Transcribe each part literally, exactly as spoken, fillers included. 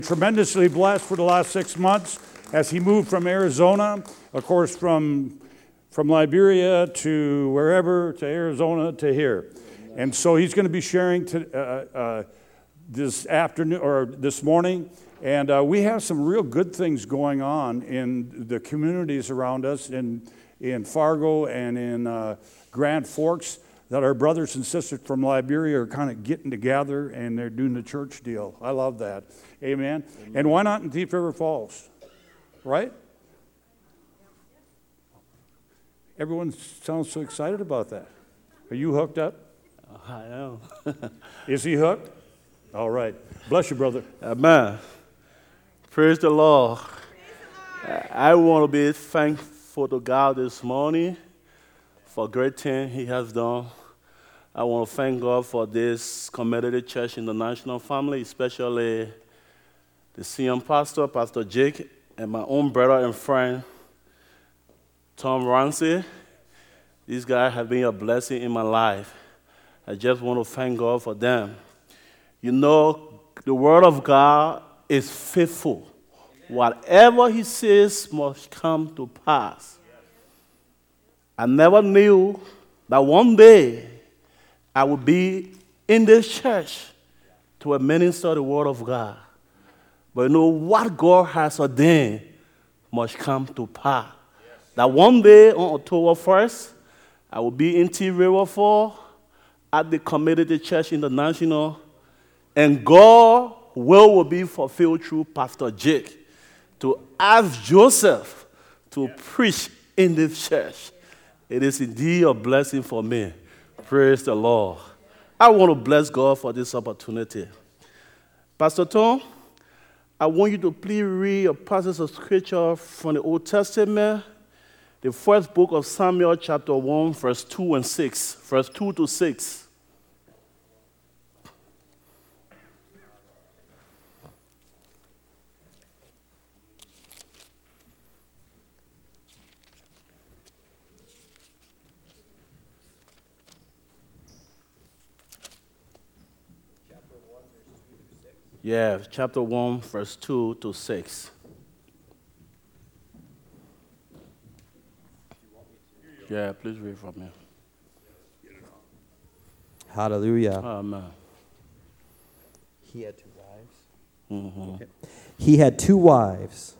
Tremendously blessed for the last six months as he moved from Arizona, of course, from from Liberia to wherever, to Arizona to here. And so he's going to be sharing to, uh, uh, this afternoon or this morning. And uh, we have some real good things going on in the communities around us in, in Fargo and in uh, Grand Forks, that our brothers and sisters from Liberia are kind of getting together and they're doing the church deal. I love that. Amen. Amen. And why not in Thief River Falls? Right? Everyone sounds so excited about that. Are you hooked up? I am. Is he hooked? All right. Bless you, brother. Amen. Praise the Lord. I want to be thankful to God this morning for great things he has done. I want to thank God for this community church international family, especially the senior pastor, Pastor Jake, and my own brother and friend, Tom Ramsey. These guys have been a blessing in my life. I just want to thank God for them. You know, the Word of God is faithful. Whatever he says must come to pass. I never knew that one day I would be in this church to administer the Word of God. But you know, what God has ordained must come to pass. Yes. That one day on October first, I will be in Thief River Falls at the Community Church International, and God will, will be fulfilled through Pastor Jake to ask Joseph to yeah. preach in this church. It is indeed a blessing for me. Praise the Lord. I want to bless God for this opportunity. Pastor Tom, I want you to please read a passage of scripture from the Old Testament, the first book of Samuel, chapter one, verse two and six. Verse two to six. Yeah, chapter one, verse two to six. Yeah, please read from me. Hallelujah. Amen. He had two wives. Mm-hmm. Okay. He had two wives.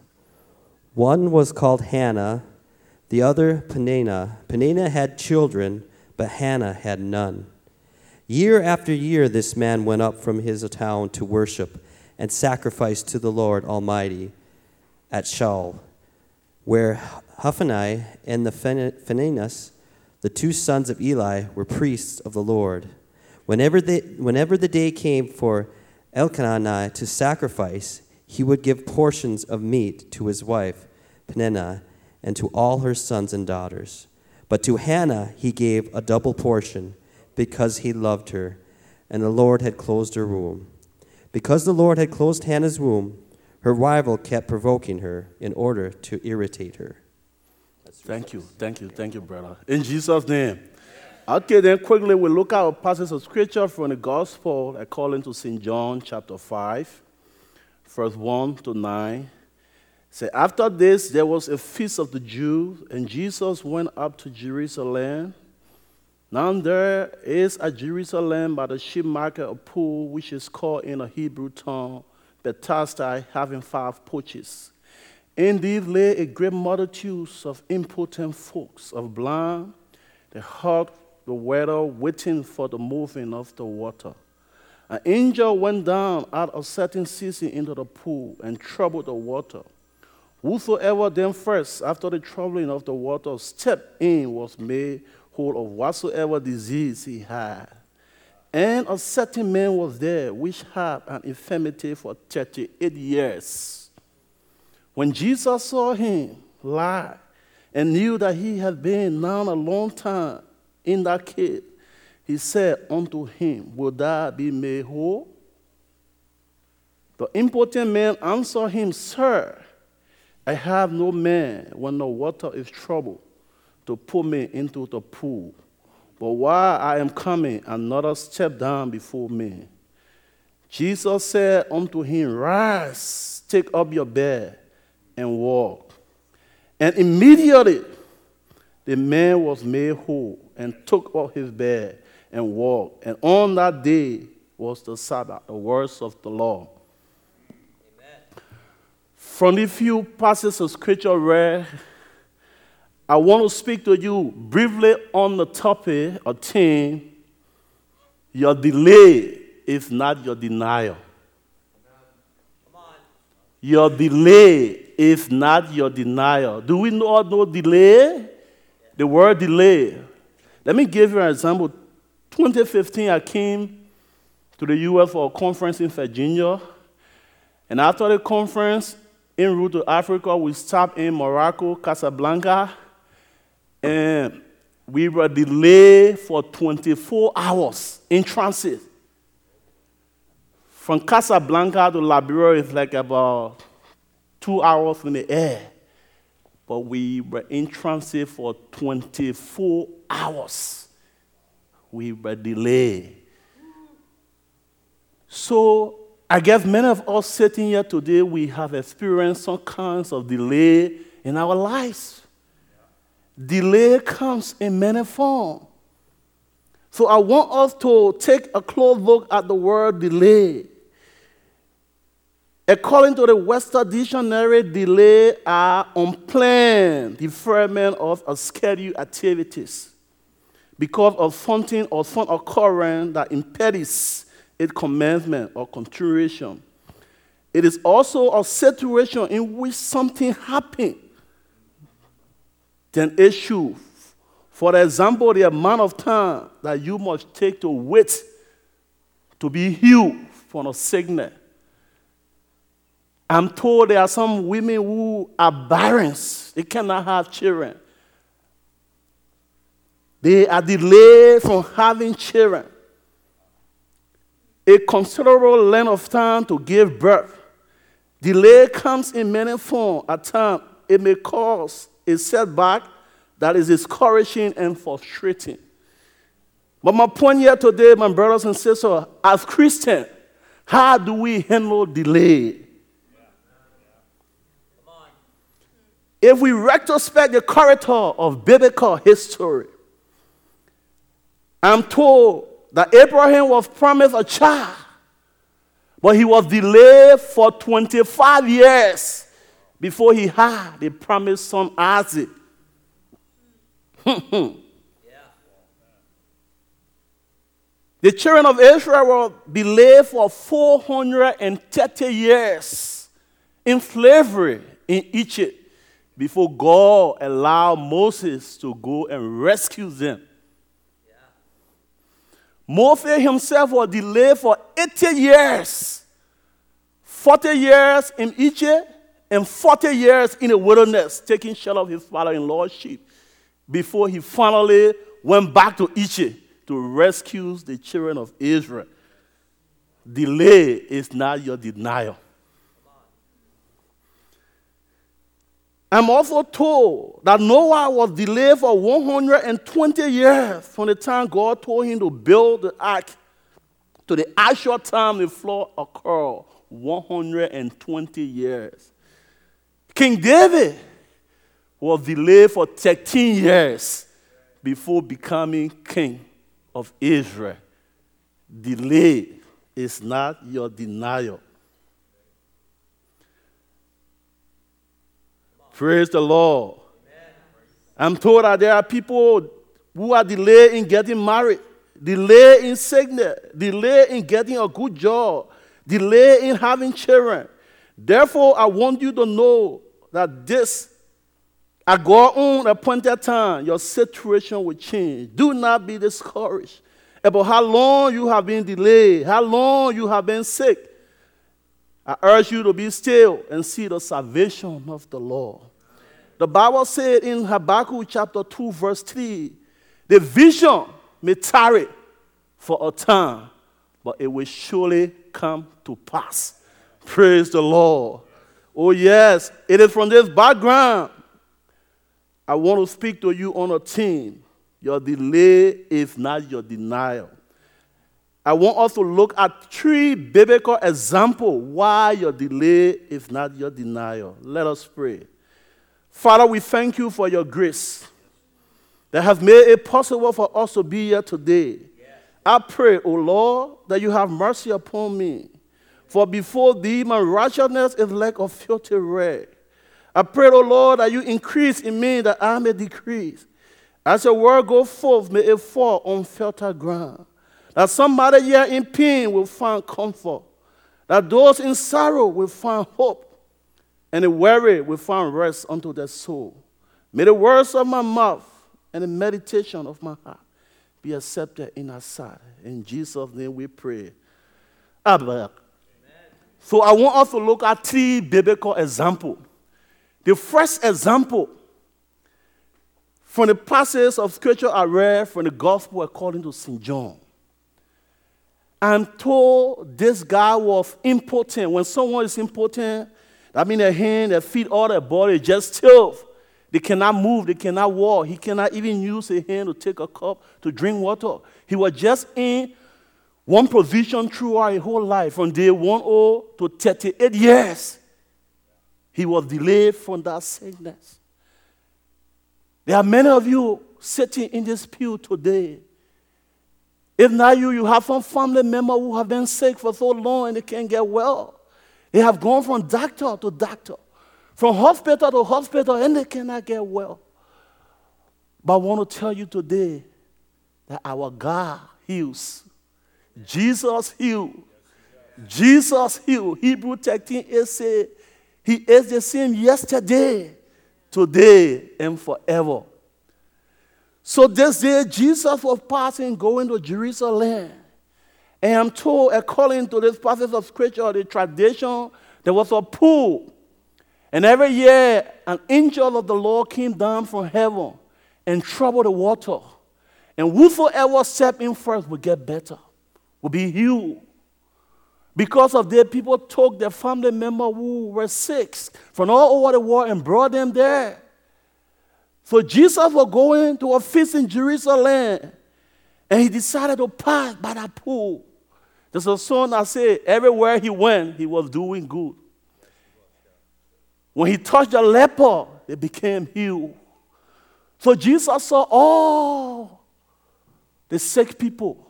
One was called Hannah, the other Peninnah. Peninnah had children, but Hannah had none. Year after year, this man went up from his town to worship and sacrifice to the Lord Almighty at Shaul, where Hophni and the Phinehas, the two sons of Eli, were priests of the Lord. Whenever, they, whenever the day came for Elkanah to sacrifice, he would give portions of meat to his wife Peninnah and to all her sons and daughters. But to Hannah he gave a double portion, because he loved her, and the Lord had closed her womb. Because the Lord had closed Hannah's womb, her rival kept provoking her in order to irritate her. Thank you, thank you, thank you, brother. In Jesus' name. Okay, then quickly we'll look at a passage of scripture from the Gospel according to Saint John chapter five, verse one to nine. Say, after this there was a feast of the Jews, and Jesus went up to Jerusalem. Now there is at Jerusalem by the sheep market a pool, which is called in a Hebrew tongue Bethesda, having five porches. In these lay a great multitude of impotent folks, of blind, the hot, the weather, waiting for the moving of the water. An angel went down at a certain season into the pool and troubled the water. Whosoever then first, after the troubling of the water, stepped in was made whole of whatsoever disease he had. And a certain man was there which had an infirmity for thirty-eight years. When Jesus saw him lie and knew that he had been now a long time in that cave, he said unto him, Will thou be made whole? The impotent man answered him, Sir, I have no man when the water is troubled to put me into the pool. But while I am coming, another stepped down before me. Jesus said unto him, Rise, take up your bed, and walk. And immediately the man was made whole, and took up his bed, and walked. And on that day was the Sabbath, the words of the Lord. Amen. From the few passages of scripture read, I want to speak to you briefly on the topic or theme, your delay is not your denial. Come on. Your delay is not your denial. Do we not know delay? The word delay. Let me give you an example. twenty fifteen, I came to the U S for a conference in Virginia. And after the conference, en route to Africa, we stopped in Morocco, Casablanca. And we were delayed for twenty-four hours in transit. From Casablanca to Liberia is like about two hours in the air. But we were in transit for twenty-four hours. We were delayed. So I guess many of us sitting here today, we have experienced some kinds of delay in our lives. Delay comes in many forms. So I want us to take a close look at the word delay. According to the Webster Dictionary, delay are unplanned deferment of a scheduled activities because of something or some occurrence that impedes its commencement or continuation. It is also a situation in which something happened, then issue. For example, the amount of time that you must take to wait to be healed from a sickness. I'm told there are some women who are barren. They cannot have children. They are delayed from having children. A considerable length of time to give birth. Delay comes in many forms. At times, it may cause a setback that is discouraging and frustrating. But my point here today, my brothers and sisters, as Christians, how do we handle delay? If we retrospect the character of biblical history, I'm told that Abraham was promised a child, but he was delayed for twenty-five years before he had the promised son Isaac. The children of Israel were delayed for four hundred thirty years in slavery in Egypt before God allowed Moses to go and rescue them. Yeah. Moses himself was delayed for eighty years, forty years in Egypt and forty years in the wilderness, taking shelter of his father-in-law's sheep, before he finally went back to Egypt to rescue the children of Israel. Delay is not your denial. I'm also told that Noah was delayed for one hundred twenty years from the time God told him to build the ark to the actual time the flood occurred, one hundred twenty years. King David was delayed for thirteen years before becoming king of Israel. Delay is not your denial. Praise the Lord. Amen. I'm told that there are people who are delayed in getting married, delayed in sickness, delayed in getting a good job, delayed in having children. Therefore, I want you to know that this, at God's own appointed time, your situation will change. Do not be discouraged about how long you have been delayed, how long you have been sick. I urge you to be still and see the salvation of the Lord. The Bible said in Habakkuk chapter two, verse three, the vision may tarry for a time, but it will surely come to pass. Praise the Lord. Oh yes, it is from this background I want to speak to you on a theme. Your delay is not your denial. I want us to look at three biblical examples why your delay is not your denial. Let us pray. Father, we thank you for your grace that has made it possible for us to be here today. I pray, O Lord, that you have mercy upon me. For before thee, my righteousness is like a filthy rag. I pray, O Lord, that you increase in me that I may decrease. As your word go forth, may it fall on fertile ground. That somebody here in pain will find comfort. That those in sorrow will find hope. And the weary will find rest unto their soul. May the words of my mouth and the meditation of my heart be accepted in our sight. In Jesus' name we pray. Amen. So I want us to look at three biblical examples. The first example from the passage of scripture I read from the gospel according to Saint John. I'm told this guy was impotent. When someone is impotent, that means their hand, their feet, all their body is just still. They cannot move, they cannot walk. He cannot even use his hand to take a cup to drink water. He was just in one position throughout his whole life, from day one old to thirty-eight years. He was delayed from that sickness. There are many of you sitting in this pew today. If not you, you have some family member who have been sick for so long and they can't get well. They have gone from doctor to doctor, from hospital to hospital, and they cannot get well. But I want to tell you today that our God heals. Jesus heals. Jesus heals. Hebrews thirteen eight says, He is the same yesterday, today, and forever. So this day, Jesus was passing, going to Jerusalem. And I'm told, according to this passage of scripture, the tradition, there was a pool. And every year, an angel of the Lord came down from heaven and troubled the water. And whosoever stepped in first would get better, would be healed. Because of that, people took their family members who were sick from all over the world and brought them there. So Jesus was going to a feast in Jerusalem, and he decided to pass by that pool. There's a song that says, everywhere he went, he was doing good. When he touched the leper, they became healed. So Jesus saw all the sick people.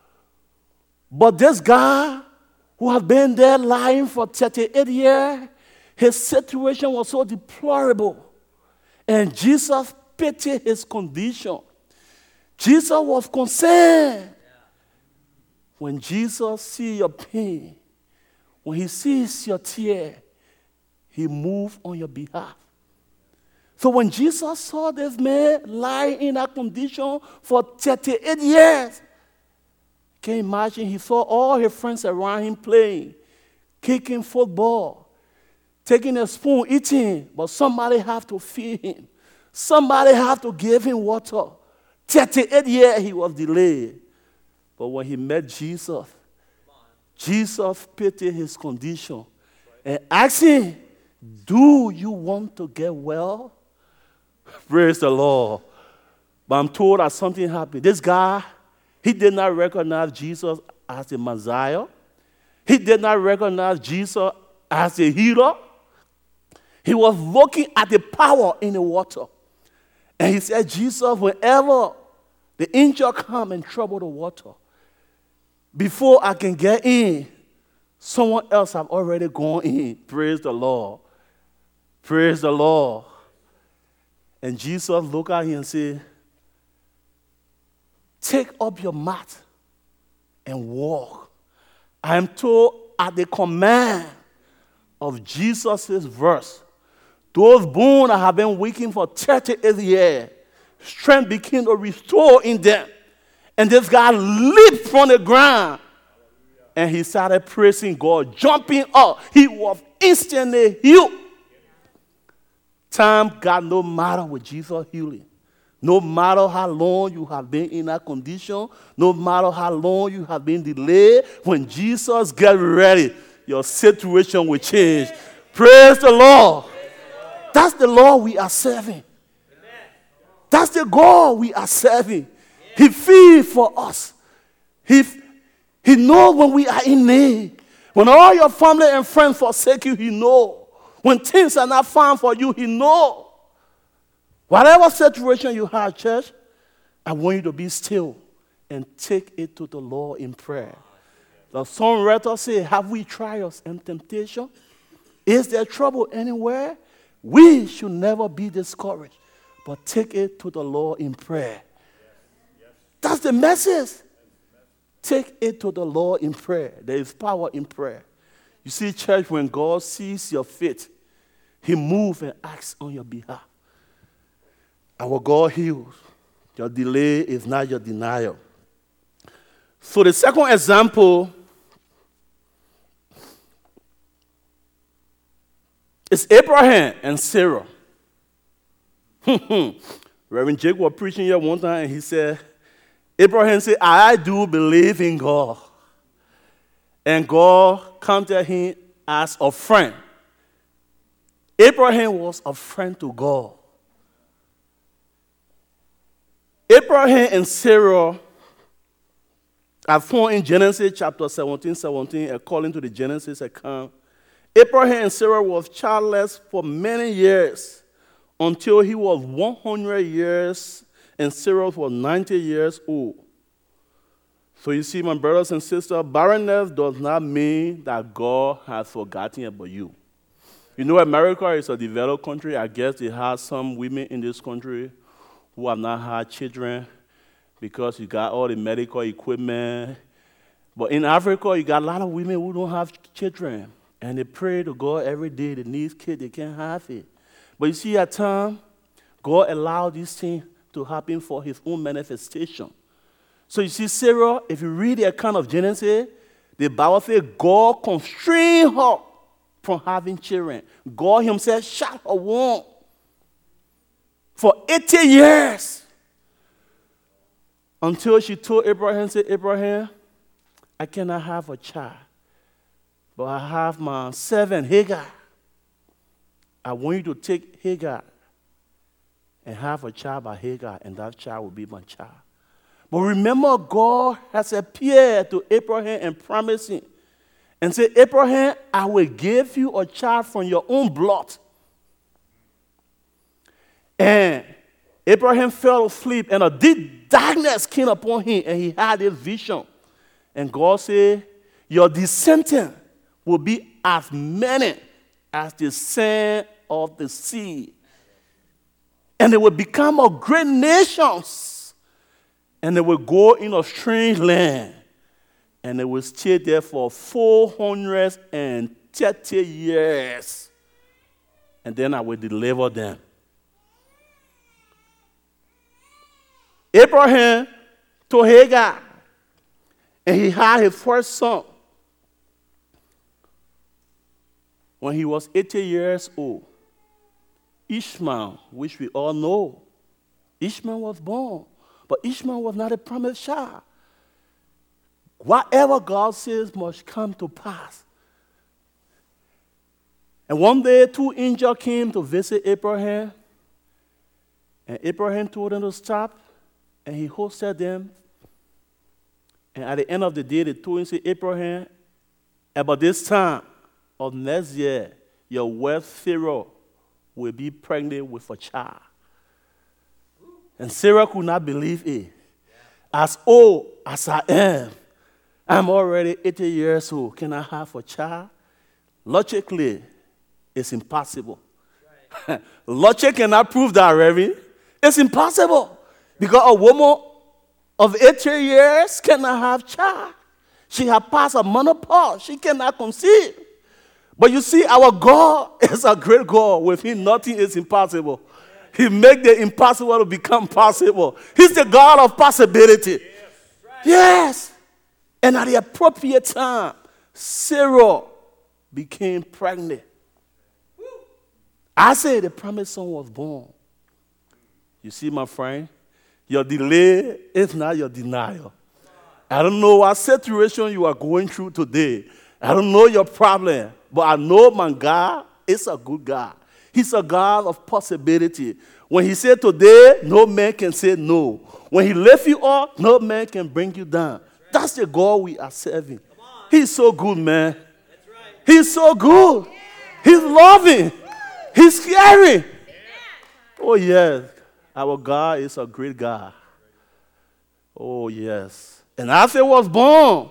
But this guy who had been there lying for thirty-eight years, his situation was so deplorable. And Jesus pitied his condition. Jesus was concerned. When Jesus sees your pain, when he sees your tear, he moves on your behalf. So when Jesus saw this man lying in that condition for thirty-eight years, can you imagine? He saw all his friends around him playing, kicking football, taking a spoon, eating, but somebody have to feed him. Somebody have to give him water. thirty-eight years he was delayed. But when he met Jesus, Jesus pitied his condition and asked him, do you want to get well? Praise the Lord. But I'm told that something happened. This guy, he did not recognize Jesus as the Messiah. He did not recognize Jesus as the healer. He was looking at the power in the water. And he said, Jesus, whenever the angel come and trouble the water, before I can get in, someone else have already gone in. Praise the Lord. Praise the Lord. And Jesus looked at him and said, take up your mat and walk. I am told at the command of Jesus' verse, those bones that have been weakened for thirty-eight years, strength began to restore in them. And this guy leaped from the ground. And he started praising God, jumping up. He was instantly healed. Time got no matter with Jesus healing. No matter how long you have been in that condition, no matter how long you have been delayed, when Jesus gets ready, your situation will change. Praise the Lord. That's the Lord we are serving. That's the God we are serving. He feeds for us. He, He knows when we are in need. When all your family and friends forsake you, He knows. When things are not found for you, He knows. Whatever situation you have, church, I want you to be still and take it to the Lord in prayer. The songwriter said, have we trials and temptation? Is there trouble anywhere? We should never be discouraged, but take it to the Lord in prayer. That's the message. Take it to the Lord in prayer. There is power in prayer. You see, church, when God sees your faith, He moves and acts on your behalf. Our God heals. Your delay is not your denial. So the second example is Abraham and Sarah. Reverend Jake was preaching here one time, and he said, Abraham said, I do believe in God. And God counted him as a friend. Abraham was a friend to God. Abraham and Sarah are found in Genesis chapter seventeen, seventeen, according to the Genesis account. Abraham and Sarah was childless for many years until he was one hundred years and Sarah was ninety years old. So you see, my brothers and sisters, barrenness does not mean that God has forgotten about you. You know, America is a developed country. I guess they have some women in this country who have not had children because you got all the medical equipment. But in Africa, you got a lot of women who don't have children. And they pray to God every day. They need kids, they can't have it. But you see, at times, God allowed these things to happen for His own manifestation. So you see, Sarah, if you read the account of Genesis, the Bible says God constrained her from having children. God Himself shut her womb for eighty years until she told Abraham, said, Abraham, I cannot have a child, but I have my servant Hagar. I want you to take Hagar and have a child by Hagar, and that child will be my child. But remember, God has appeared to Abraham and promised him and said, Abraham, I will give you a child from your own blood. And Abraham fell asleep, and a deep darkness came upon him, and he had a vision. And God said, your descendants will be as many as the sand of the sea. And they will become a great nation. And they will go in a strange land. And they will stay there for four hundred thirty years. And then I will deliver them. Abraham told Hagar, and he had his first son when he was eighty years old. Ishmael, which we all know, Ishmael was born, but Ishmael was not a promised child. Whatever God says must come to pass. And one day, two angels came to visit Abraham, and Abraham told them to stop, and he hosted them. And at the end of the day, they told him, say, Abraham, about this time of next year, your wife Sarah will be pregnant with a child. And Sarah could not believe it. As old as I am, I'm already eighty years old. Can I have a child? Logically, it's impossible. Right. Logic cannot prove that, Reverend. It's impossible. Because a woman of eighty years cannot have child. She has passed a menopause. She cannot conceive. But you see, our God is a great God. With Him, nothing is impossible. He makes the impossible to become possible. He's the God of possibility. Yes. Right. Yes. And at the appropriate time, Sarah became pregnant. Woo. I say the promised son was born. You see, my friend, your delay is not your denial. I don't know what situation you are going through today. I don't know your problem, but I know my God is a good God. He's a God of possibility. When He said today, no man can say no. When He lifts you up, no man can bring you down. That's the God we are serving. He's so good, man. He's so good. He's loving. He's caring. Oh, yes. Our God is a great God. Oh, yes. And after I was born.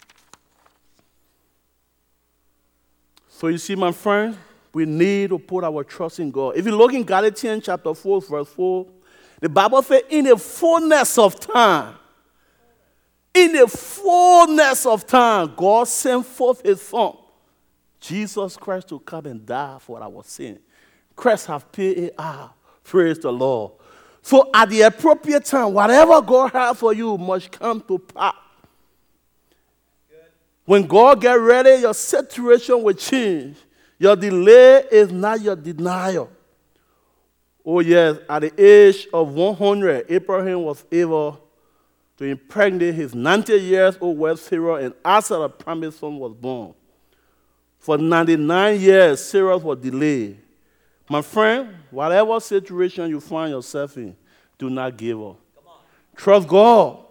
So you see, my friend, we need to put our trust in God. If you look in Galatians chapter four, verse four, the Bible says, in the fullness of time, in the fullness of time, God sent forth his Son, Jesus Christ, to come and die for our sin. Christ has paid it out. Praise the Lord. So at the appropriate time, whatever God has for you must come to pass. When God gets ready, your situation will change. Your delay is not your denial. Oh yes, at the age of one hundred, Abraham was able to impregnate his ninety years old wife Sarah, and after the promised son was born. For ninety-nine years, Sarah was delayed. My friend, whatever situation you find yourself in, do not give up. Trust God.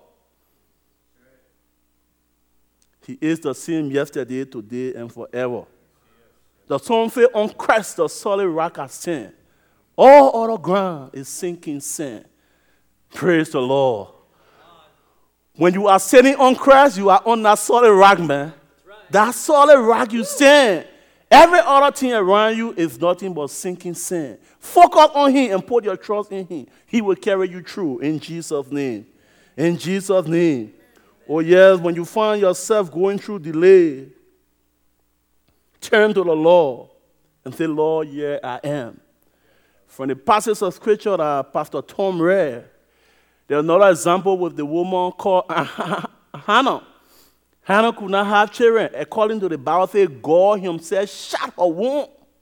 He is the same yesterday, today, and forever. The song says, on Christ the solid rock I stand. All other ground is sinking sand. Praise the Lord. When you are sitting on Christ, you are on that solid rock, man. That solid rock you stand. Every other thing around you is nothing but sinking sand. Focus on him and put your trust in him. He will carry you through in Jesus' name. In Jesus' name. Oh yes, when you find yourself going through delay, turn to the Lord and say, Lord, here I am. From the passage of scripture that Pastor Tom read, there's another example with the woman called Hannah. Hannah could not have children. According to the Bible, says God himself shut her womb.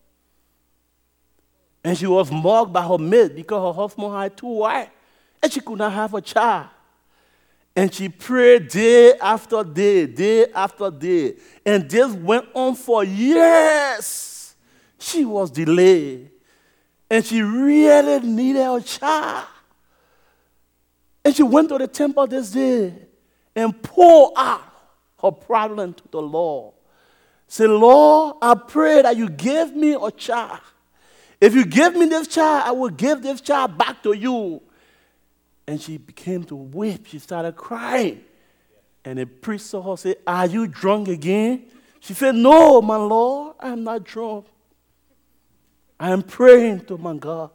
And she was mocked by her maid because her husband had two wives. And she could not have a child. And she prayed day after day, day after day. And this went on for years. She was delayed. And she really needed a child. And she went to the temple this day and poured out her problem to the Lord. Say, Lord, I pray that you give me a child. If you give me this child, I will give this child back to you. And she began to weep. She started crying. And the priest saw her say, are you drunk again? She said, no, my Lord, I am not drunk. I am praying to my God.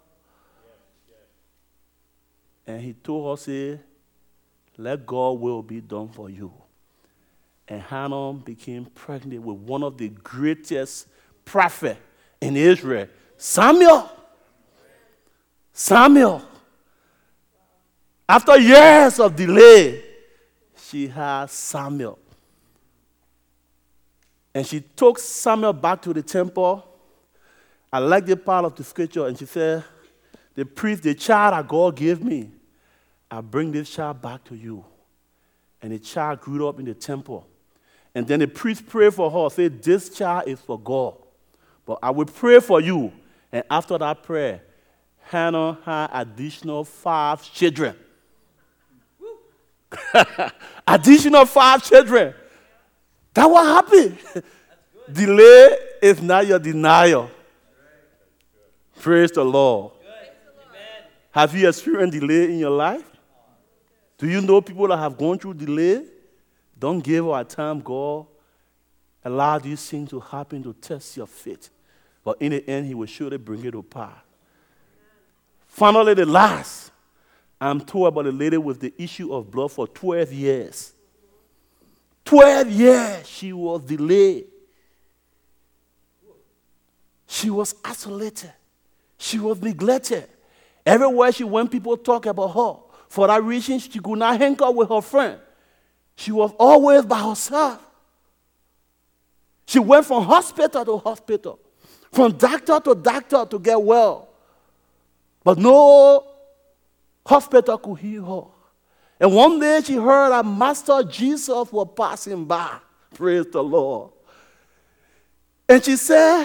And he told her, say, let God's will be done for you. And Hannah became pregnant with one of the greatest prophets in Israel, Samuel. Samuel. After years of delay, she had Samuel. And she took Samuel back to the temple. I like the part of the scripture, and she said, the priest, the child that God gave me, I bring this child back to you. And the child grew up in the temple. And then the priest prayed for her, said, this child is for God. But I will pray for you. And after that prayer, Hannah had additional five children. Additional five children. That what happened. Delay is not your denial. Praise the Lord. Have you experienced delay in your life? Do you know people that have gone through delay? Don't give our time, God. Allow these things to happen to test your faith. But in the end, he will surely bring it to pass. Finally, the last. I'm told about a lady with the issue of blood for twelve years. twelve years she was delayed. She was isolated. She was neglected. Everywhere she went, people talk about her. For that reason, she could not hang out with her friend. She was always by herself. She went from hospital to hospital, from doctor to doctor to get well. But no hospital could heal her. And one day she heard that Master Jesus was passing by. Praise the Lord. And she said,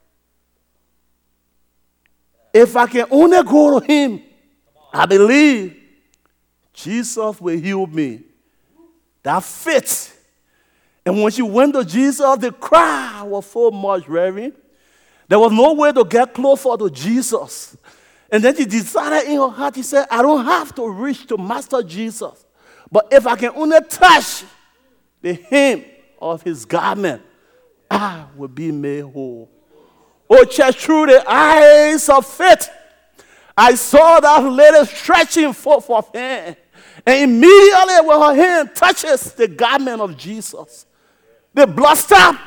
if I can only go to him, I believe Jesus will heal me. That fit. And when she went to Jesus, the crowd was so much, Reverend. There was no way to get closer to Jesus. And then she decided in her heart, she said, I don't have to reach to Master Jesus. But if I can only touch the hem of his garment, I will be made whole. Oh, church, through the eyes of faith, I saw that lady stretching forth her hand. And immediately when her hand touches the garment of Jesus, the blood stopped.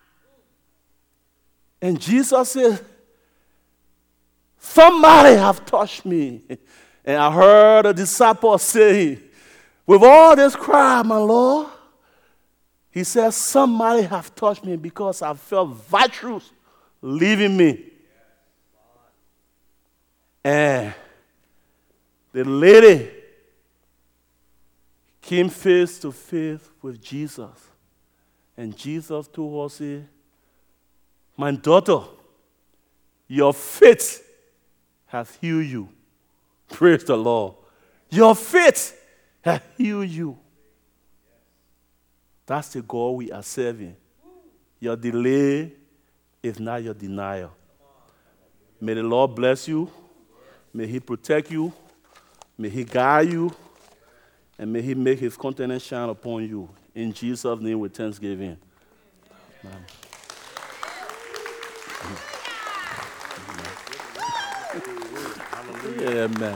And Jesus said, somebody have touched me. And I heard the disciples say, with all this cry, my Lord, he said, somebody have touched me because I felt virtues leaving me. And the lady came face to face with Jesus. And Jesus told her, say, my daughter, your faith has healed you. Praise the Lord. Your faith has healed you. That's the God we are serving. Your delay is not your denial. May the Lord bless you. May he protect you. May he guide you. And may he make his countenance shine upon you. In Jesus' name with thanksgiving. Amen. Amen.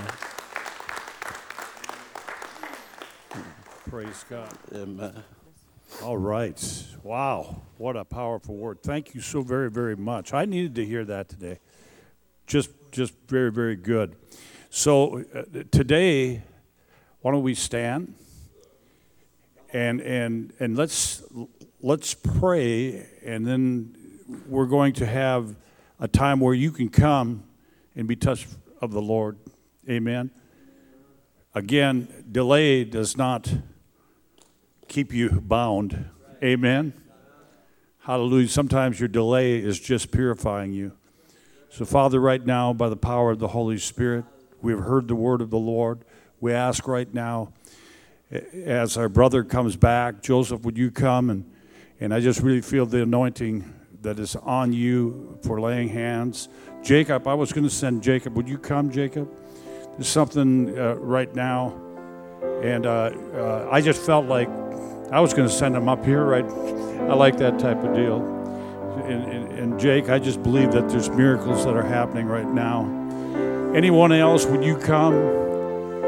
Praise God. Amen. All right. Wow. What a powerful word. Thank you so very, very much. I needed to hear that today. Just just very, very good. So uh, today, why don't we stand and and and let's let's pray, and then we're going to have a time where you can come and be touched of the Lord. Amen. Again, delay does not keep you bound. Amen. Hallelujah. Sometimes your delay is just purifying you. So, Father, right now, by the power of the Holy Spirit, we have heard the word of the Lord. We ask right now, as our brother comes back, Joseph, would you come? And, and I just really feel the anointing that is on you for laying hands. Jacob, I was going to send Jacob. Would you come, Jacob? There's something uh, right now. And uh, uh, I just felt like I was going to send him up here, right? I like that type of deal. And, and, and Jake, I just believe that there's miracles that are happening right now. Anyone else, would you come?